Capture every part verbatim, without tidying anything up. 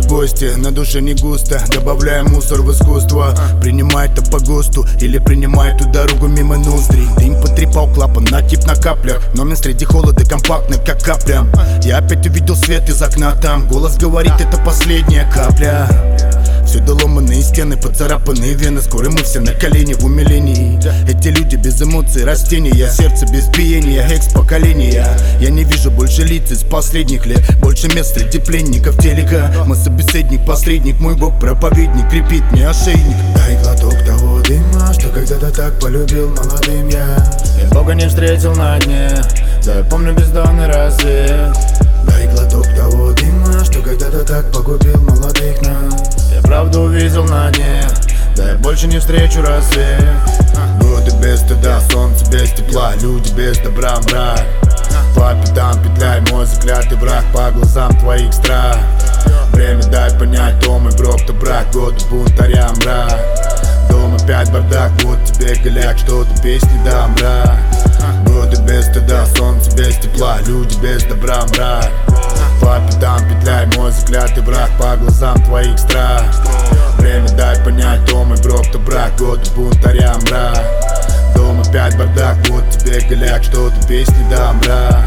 гости, на душе не густо. Добавляем мусор в искусство. Принимай это по ГОСТу или принимай эту дорогу мимо ноздрей. Дым потрепал клапан, накип на каплях. Но мне среди холода компактный, как капля. Я опять увидел свет из окна там. Голос говорит, это последняя капля. Все доломанные стены, поцарапанные вены. Скоро мы все на колени в умилении. Эти люди без эмоций, растения. Сердце без биения, экс-поколения. Я не вижу больше лиц из последних лет. Больше мест среди пленников телека. Мой собеседник, посредник, мой бог, проповедник. Крепит мне ошейник. Дай глоток того дыма, что когда-то так полюбил молодым я. И Бога не встретил на дне. Да я помню бездонный рассвет. Дай глоток того дыма, что когда-то так погубил молодых нас. Я правду увидел на дне. Да я больше не встречу рассвет. Годы без стыда, солнце без тепла, люди без добра, мрак. По пятам петляй, мой заклятый враг, по глазам твоих страх. Время дай понять, то мой гроб, то брак, годы бунтаря, мрак. Дом опять бардак, вот тебе голяк, что-то песни да, мрак. Годы без стыда, солнце без тепла, люди без добра, мрак. По пятам петляй, мой заклятый враг, по глазам твоих страх. Время дай понять, то мой гроб, то брак, годы бунтаря, мрак. Дом опять бардак, вот тебе голяк, что-то песни да, мрак.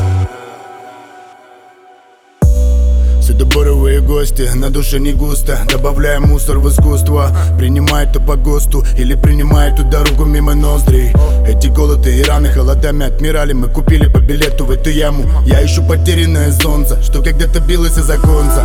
Сюда боровые гости, на душе не густо. Добавляем мусор в искусство. Принимай это по ГОСТу или принимай эту дорогу мимо ноздрей. Эти голоды и раны холодами отмирали. Мы купили по билету в эту яму. Я ищу потерянное солнце, что когда-то билось из оконца.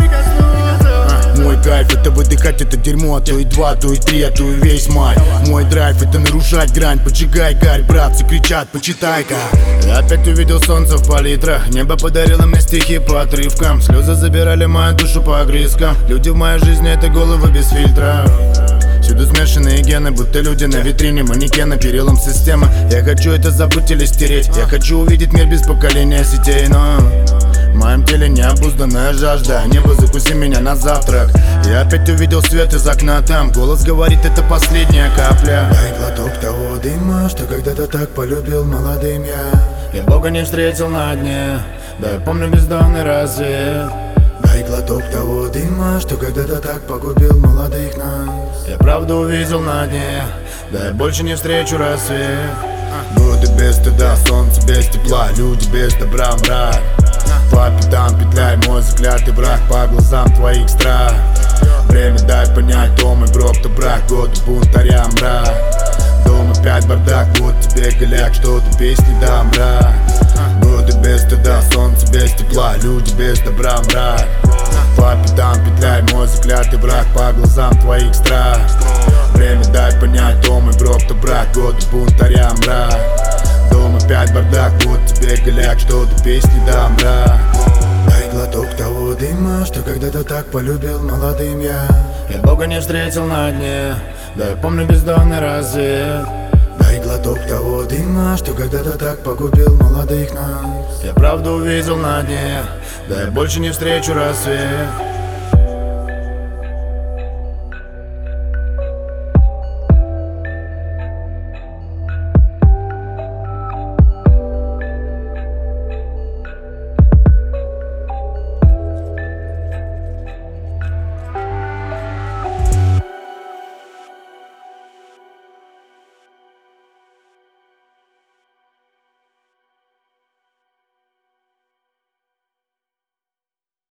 Мой кайф это выдыхать это дерьмо, а то и два, а то и три, а то и весь май. Мой драйв это нарушать грань, поджигай гарь, братцы кричат, почитай-ка. Я опять увидел солнце в палитрах. Небо подарило мне стихи по отрывкам. Слезы забирали мою душу по огрызкам. Люди в моей жизни это головы без фильтра. Всюду смешанные гены, будто люди на витрине манекена, перелом системы. Я хочу это забыть или стереть. Я хочу увидеть мир без поколения сетей, но в моем теле необузданная жажда. Небо, закуси меня на завтрак. Я опять увидел свет из окна там. Голос говорит, это последняя капля. Дай глоток того дыма, что когда-то так полюбил молодым я. Я Бога не встретил на дне. Да я помню бездонный рассвет. Дай глоток того дыма, что когда-то так погубил молодых нас. Я правду увидел на дне. Да я больше не встречу рассвет. Годы без стыда, солнце без тепла, люди без добра, мрак. По пятам петляй, мой заклятый враг, по глазам твоих страх. Время дай понять, то мой гроб, то брак, годы бунтаря, мрак. Дом опять бардак, вот тебе голяк, что-то песни да, мрак. Годы без стыда, солнце без тепла, люди без добра, мрак. По пятам петляй, мой заклятый враг, по глазам твоих страх. Время дай понять, то мой гроб, то брак, годы бунтаря, мрак. Дом опять бардак, вот тебе голяк, что-то песни да, мрак. Дай глоток того дыма, что когда-то так полюбил молодым я. Я Бога не встретил на дне. Да я помню бездонный рассвет. Дай глоток того дыма, что когда-то так погубил молодых нас. Я правду увидел на дне. Да я больше не встречу рассвет.